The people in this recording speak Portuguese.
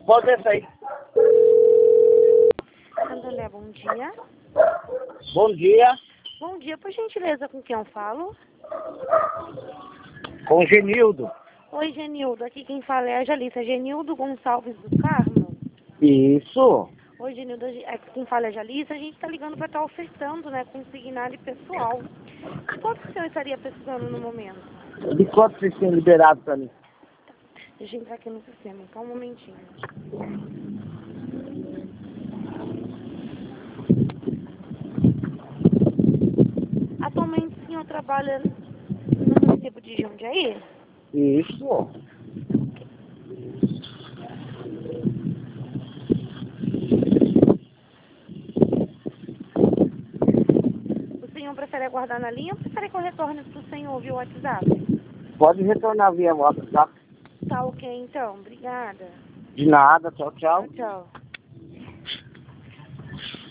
Pode descer aí. André, bom dia. Bom dia. Bom dia, por gentileza, com quem eu falo? Com o Genildo. Oi, Genildo. Aqui quem fala é a Jalissa. Genildo Gonçalves do Carmo. Isso. Oi, Genildo. Aqui quem fala é a Jalissa. A gente está ligando para estar ofertando, né, consignado pessoal. Quanto que o senhor estaria precisando no momento? De quanto vocês têm liberado pra mim? Deixa eu entrar aqui no sistema, só um momentinho. Atualmente o senhor trabalha no município de Jundiaí? Isso. O senhor prefere aguardar na linha ou prefere que eu retorne para o senhor via WhatsApp? Pode retornar via WhatsApp. Tá ok, então. Obrigada. De nada. Tchau, tchau. Tchau, tchau.